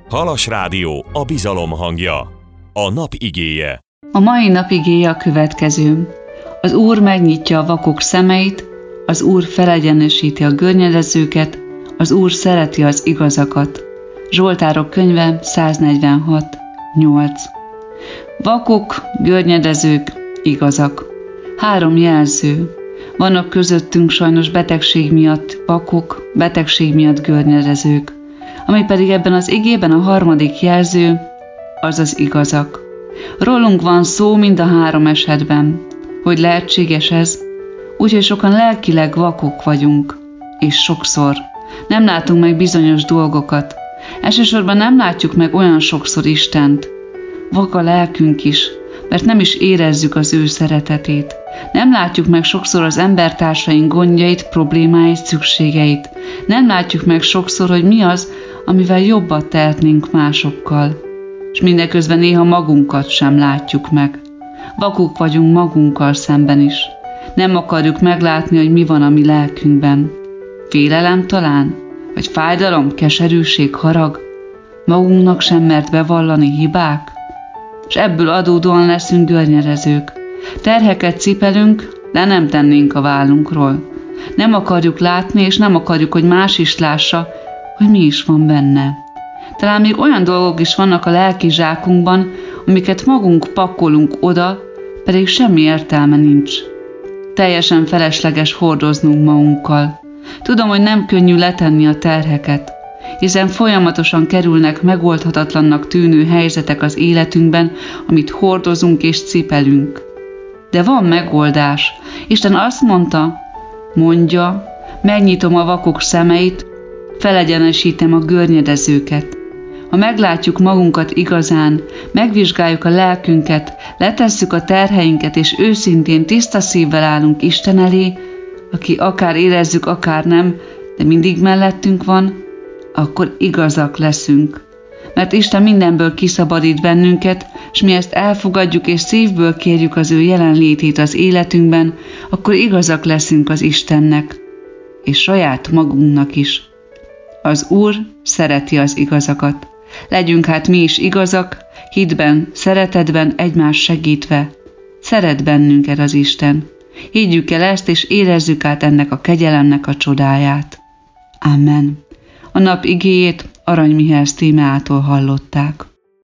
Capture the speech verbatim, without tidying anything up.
Halas Rádió, a bizalom hangja. A nap igéje. A mai nap igéje a következő. Az Úr megnyitja a vakok szemeit, az Úr felegyenesíti a görnyedezőket, az Úr szereti az igazakat. Zsoltárok könyve száznegyvenhat nyolc. Vakok, görnyedezők, igazak. Három jelző. Vannak közöttünk sajnos betegség miatt vakok, betegség miatt görnyedezők. Ami pedig ebben az igében a harmadik jelző, az az igazak. Rólunk van szó mind a három esetben. Hogy lehetséges ez? Úgyhogy sokan lelkileg vakok vagyunk. És sokszor nem látunk meg bizonyos dolgokat. Elsősorban nem látjuk meg olyan sokszor Istent. Vak a lelkünk is, mert nem is érezzük az ő szeretetét. Nem látjuk meg sokszor az embertársaink gondjait, problémáit, szükségeit. Nem látjuk meg sokszor, hogy mi az, amivel jobbat tehetnénk másokkal. És mindeközben néha magunkat sem látjuk meg. Vakok vagyunk magunkkal szemben is. Nem akarjuk meglátni, hogy mi van a mi lelkünkben. Félelem talán? Vagy fájdalom, keserűség, harag? Magunknak sem mert bevallani hibák? És ebből adódóan leszünk görnyedezők. Terheket cipelünk, de nem tennénk a vállunkról. Nem akarjuk látni, és nem akarjuk, hogy más is lássa, hogy mi is van benne. Talán még olyan dolgok is vannak a lelki zsákunkban, amiket magunk pakolunk oda, pedig semmi értelme nincs. Teljesen felesleges hordoznunk magunkkal. Tudom, hogy nem könnyű letenni a terheket, hiszen folyamatosan kerülnek megoldhatatlannak tűnő helyzetek az életünkben, amit hordozunk és cipelünk. De van megoldás. Isten azt mondta, mondja, megnyitom a vakok szemeit, felegyenesítem a görnyedezőket. Ha meglátjuk magunkat igazán, megvizsgáljuk a lelkünket, letesszük a terheinket, és őszintén tiszta szívvel állunk Isten elé, aki akár érezzük, akár nem, de mindig mellettünk van, akkor igazak leszünk. Mert Isten mindenből kiszabadít bennünket, és mi ezt elfogadjuk, és szívből kérjük az ő jelenlétét az életünkben, akkor igazak leszünk az Istennek, és saját magunknak is. Az Úr szereti az igazakat. Legyünk hát mi is igazak, hitben, szeretetben egymás segítve. Szeret bennünket az Isten. Higgyük el ezt, és érezzük át ennek a kegyelemnek a csodáját. Amen. A nap igéjét Arany Mihály Tímeától hallották.